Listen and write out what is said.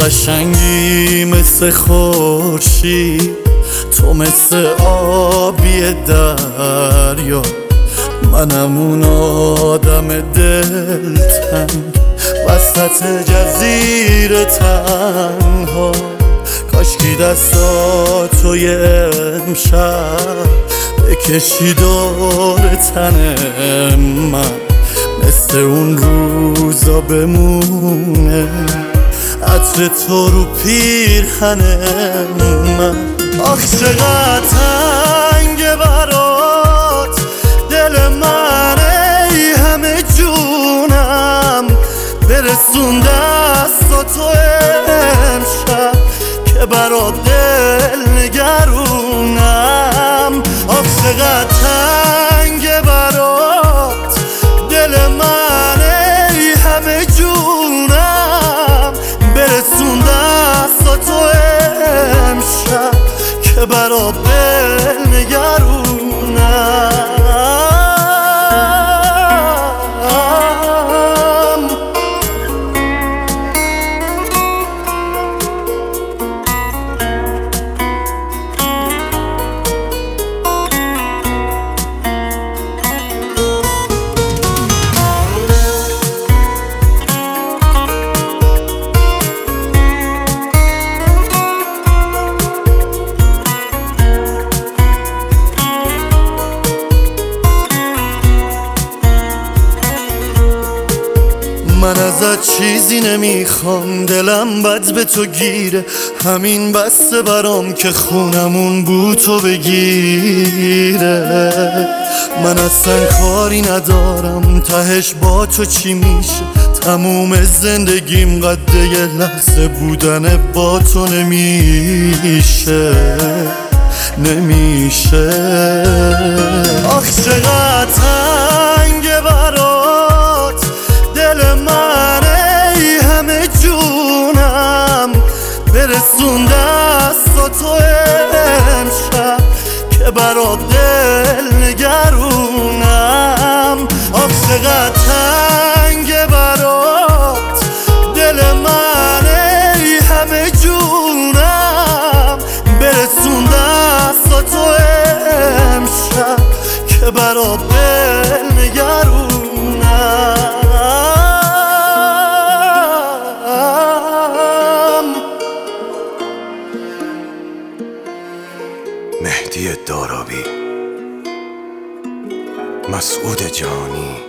قشنگی مثل خورشید، تو مثل آبی دریا، منم اون آدم دلتنگ وسط جزیره تنها. کاشکی دستاتو یه امشب بکشی دور تن من، مثل اون روزا بمونه عطر تو رو پیرهن من. آخ چقدر تنگه برات دل من، ای همه جونم برسون دستاتو امشب که برات دل نگرونم. آخ چقدر تنگه برات دل من، ای همه جونم برسون دستاتو امشب که برات دل نگرونم. من ازت چیزی نمیخوام، دلم بد به تو گیره، همین بسته برام که خونمون بو تو بگیره. من اصلا کاری ندارم تهش با تو چی میشه، تموم زندگیم قد یه لحظه بودن با تو نمیشه. آخ چقدر تنگه برات دل من، ای همه جونم برسون دستاتو امشب که برات دل نگرونم. آخ چقدر تنگه برات دل من، ای همه جونم برسون دستاتو امشب که برات دل نگرونم. مهدی دارابی، مسعود جانی.